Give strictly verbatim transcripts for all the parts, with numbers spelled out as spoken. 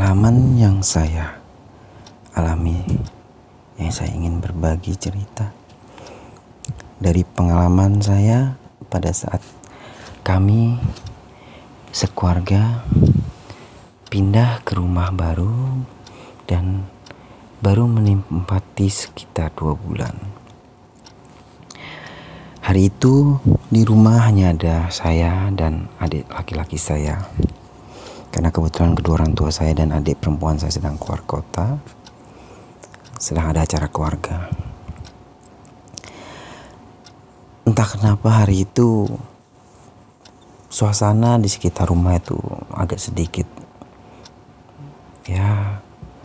pengalaman yang saya alami, yang saya ingin berbagi cerita. Dari pengalaman saya pada saat kami sekeluarga pindah ke rumah baru dan baru menempati sekitar dua bulan. Hari itu di rumah hanya ada saya dan adik laki-laki saya. Karena kebetulan kedua orang tua saya dan adik perempuan saya sedang keluar kota, sedang ada acara keluarga. Entah kenapa hari itu suasana di sekitar rumah itu agak sedikit ya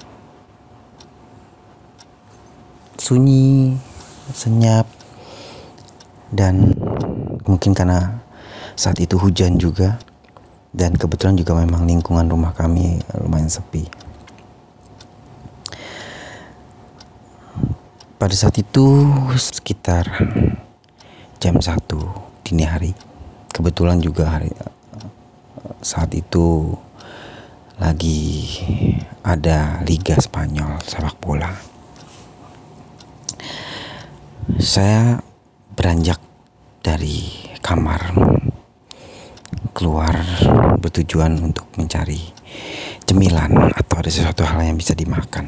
sunyi, senyap, dan mungkin karena saat itu hujan juga. Dan kebetulan juga memang lingkungan rumah kami lumayan sepi. Pada saat itu sekitar jam satu dini hari. Kebetulan juga hari saat itu lagi ada Liga Spanyol sepak bola. Saya beranjak dari kamar keluar bertujuan untuk mencari cemilan atau ada sesuatu hal yang bisa dimakan.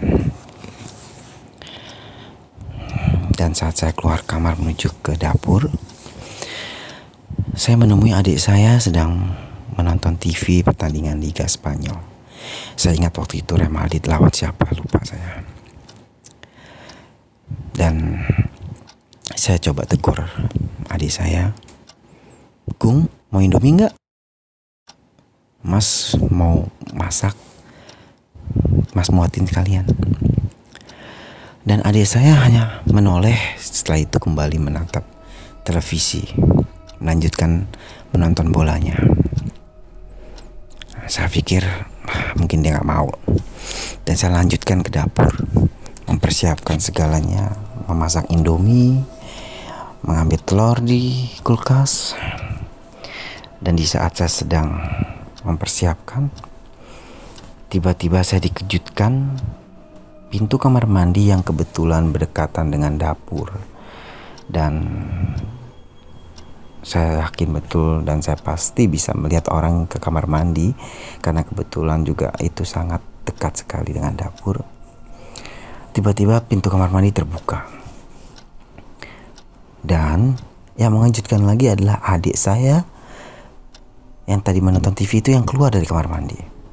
Dan saat saya keluar kamar menuju ke dapur, saya menemui adik saya sedang menonton T V pertandingan Liga Spanyol. Saya ingat waktu itu Real Madrid lawan siapa, lupa saya. Dan saya coba tegur adik saya, "Gung, mau Indomie nggak? Mas mau masak, Mas muatin sekalian." Dan adik saya hanya menoleh, setelah itu kembali menatap televisi, melanjutkan menonton bolanya. Saya pikir mungkin dia gak mau, dan saya lanjutkan ke dapur, mempersiapkan segalanya, memasak Indomie, mengambil telur di kulkas. Dan di saat saya sedang mempersiapkan, tiba-tiba saya dikejutkan pintu kamar mandi yang kebetulan berdekatan dengan dapur. Dan saya yakin betul dan saya pasti bisa melihat orang ke kamar mandi, karena kebetulan juga itu sangat dekat sekali dengan dapur. Tiba-tiba pintu kamar mandi terbuka, dan yang mengejutkan lagi adalah adik saya yang tadi menonton T V itu yang keluar dari kamar mandi.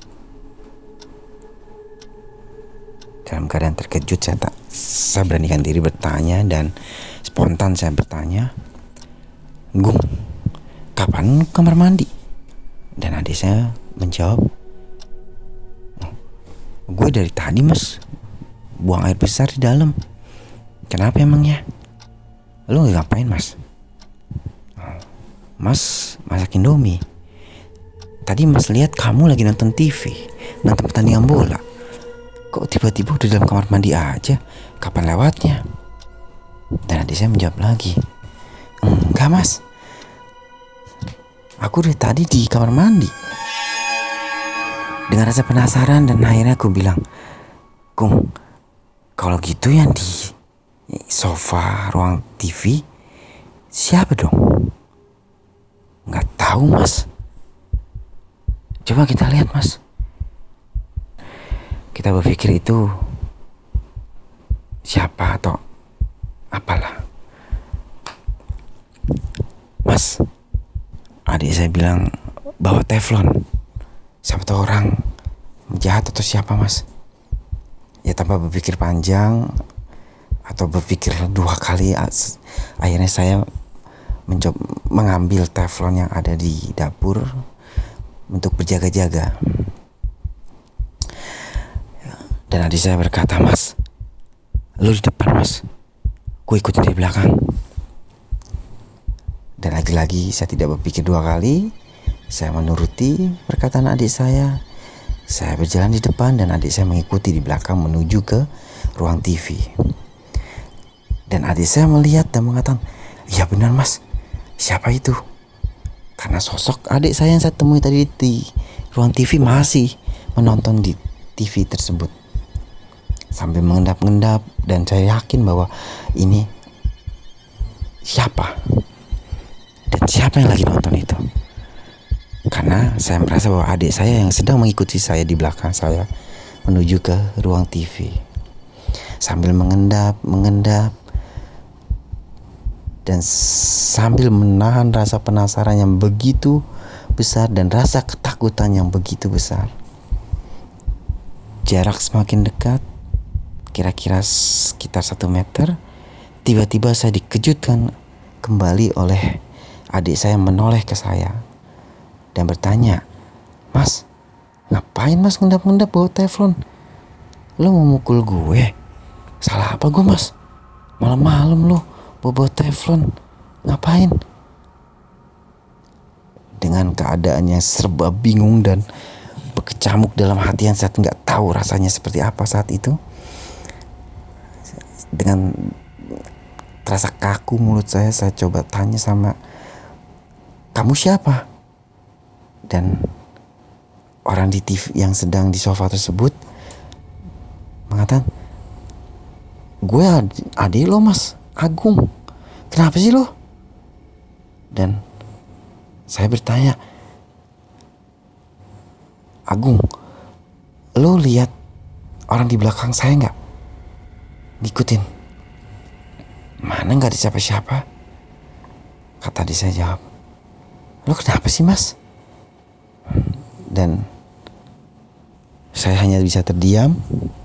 Dalam keadaan terkejut, saya tak saya beranikan diri bertanya, dan spontan saya bertanya, "Gung, kapan kamar mandi?" Dan adik saya menjawab, "Gue dari tadi mas, buang air besar di dalam." "Kenapa emangnya? Lu ngapain mas?" "Mas masak Indomie. Tadi mas lihat kamu lagi nonton T V, nonton pertandingan bola. Kok tiba-tiba udah dalam kamar mandi aja? Kapan lewatnya?" Dan adik saya menjawab lagi, "Enggak mas, aku dari tadi di kamar mandi." Dengan rasa penasaran dan akhirnya aku bilang, "Gung, kalau gitu yang di sofa ruang T V siapa dong?" "Nggak tahu mas. Coba kita lihat mas." Kita berpikir itu siapa atau apalah. "Mas," adik saya bilang, "bawa teflon. Siapa tahu orang jahat atau siapa mas." Ya tanpa berpikir panjang atau berpikir dua kali, akhirnya saya mencoba mengambil teflon yang ada di dapur untuk berjaga-jaga. Dan adik saya berkata, "Mas, lu di depan mas, gue ikutin di belakang." Dan lagi-lagi saya tidak berpikir dua kali, saya menuruti perkataan adik saya. Saya berjalan di depan dan adik saya mengikuti di belakang menuju ke ruang T V. Dan adik saya melihat dan mengatakan, "Iya benar mas, siapa itu?" Karena sosok adik saya yang saya temui tadi di ruang T V masih menonton di T V tersebut sambil mengendap-endap, dan saya yakin bahwa ini siapa dan siapa yang lagi nonton itu. Karena saya merasa bahwa adik saya yang sedang mengikuti saya di belakang saya menuju ke ruang T V. Sambil mengendap, mengendap, dan sambil menahan rasa penasaran yang begitu besar dan rasa ketakutan yang begitu besar. Jarak semakin dekat, kira-kira sekitar satu meter. Tiba-tiba saya dikejutkan kembali oleh adik saya menoleh ke saya dan bertanya, "Mas, ngapain mas ngendap-ngendap bawa teflon? Lo mau mukul gue? Salah apa gue mas? Malam-malam lo bawa teflon, ngapain?" Dengan keadaan yang serba bingung dan berkecamuk dalam hati yang saya nggak tahu rasanya seperti apa saat itu, dengan terasa kaku mulut saya, saya coba tanya sama, "Kamu siapa?" Dan orang di T V yang sedang di sofa tersebut mengatakan, "Gue ad- adik lo mas, Agung. Kenapa sih lo?" Dan saya bertanya, "Agung, lo lihat orang di belakang saya nggak? Ngikutin. Mana nggak ada siapa-siapa?" Kata adik saya jawab, "Lo kenapa sih mas?" Dan saya hanya bisa terdiam.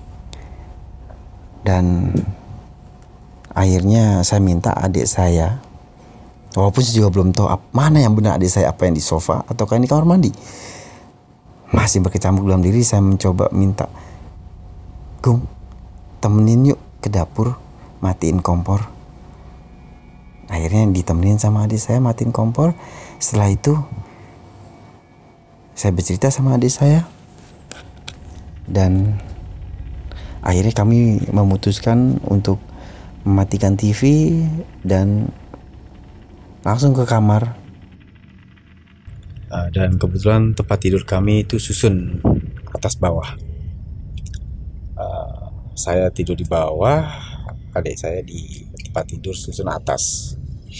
Dan akhirnya saya minta adik saya, walaupun saya juga belum tahu mana yang benar adik saya, apa yang di sofa ataukah ini kamar mandi. Masih berkecamuk dalam diri, saya mencoba minta, "Gung, temenin yuk ke dapur, matiin kompor." Akhirnya ditemenin sama adik saya matiin kompor. Setelah itu saya bercerita sama adik saya, dan akhirnya kami memutuskan untuk mematikan T V dan langsung ke kamar. Uh, dan kebetulan tempat tidur kami itu susun atas bawah. Uh, saya tidur di bawah, adik saya di tempat tidur susun atas.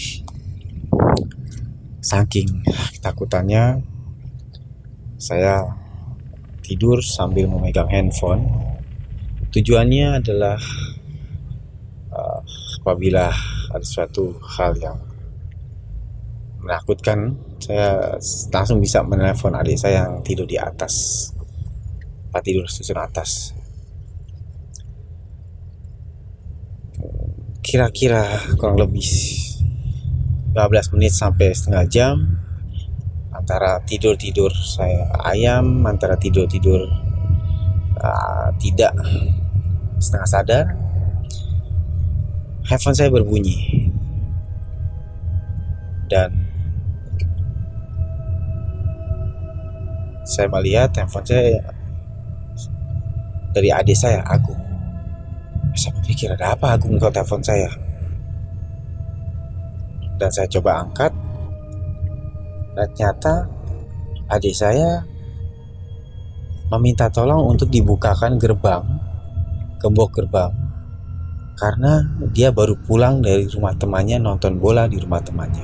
Saking ketakutannya, saya tidur sambil memegang handphone. Tujuannya adalah uh, apabila ada suatu hal yang menakutkan, saya langsung bisa menelepon adik saya yang tidur di atas, tempat tidur susun atas. Kira-kira kurang lebih lima belas menit sampai setengah jam, antara tidur-tidur saya ayam, antara tidur-tidur uh, tidak setengah sadar, handphone saya berbunyi. Dan saya melihat handphone saya dari adik saya, Agung. Saya pikir, ada apa Agung ke telepon saya? Dan saya coba angkat, dan ternyata adik saya meminta tolong untuk dibukakan gerbang, gembok gerbang, karena dia baru pulang dari rumah temannya, nonton bola di rumah temannya.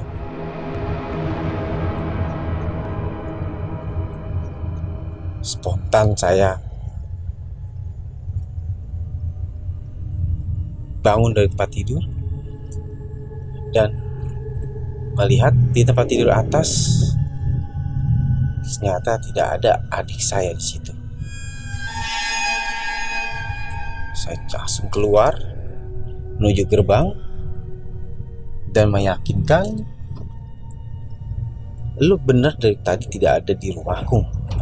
Spontan saya bangun dari tempat tidur dan melihat di tempat tidur atas ternyata tidak ada adik saya di situ. Saya langsung keluar menuju gerbang dan meyakinkan, "Lu bener dari tadi tidak ada di rumahku?"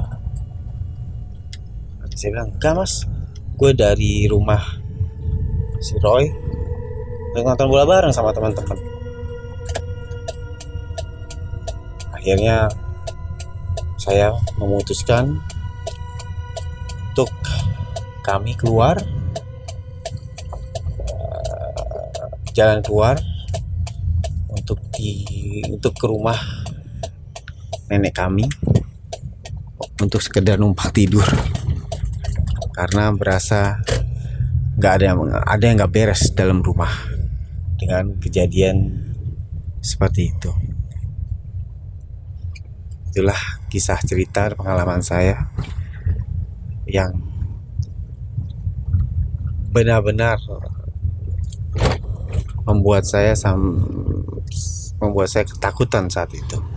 Saya bilang, "Enggak mas, gue dari rumah si Roy lagi nonton bola bareng sama teman-teman." Akhirnya saya memutuskan untuk kami keluar, uh, jalan keluar untuk di untuk ke rumah nenek kami untuk sekedar numpang tidur. karena berasa nggak ada yang ada yang nggak beres dalam rumah dengan kejadian seperti itu. Itulah kisah cerita pengalaman saya yang benar-benar membuat saya sam membuat saya ketakutan saat itu.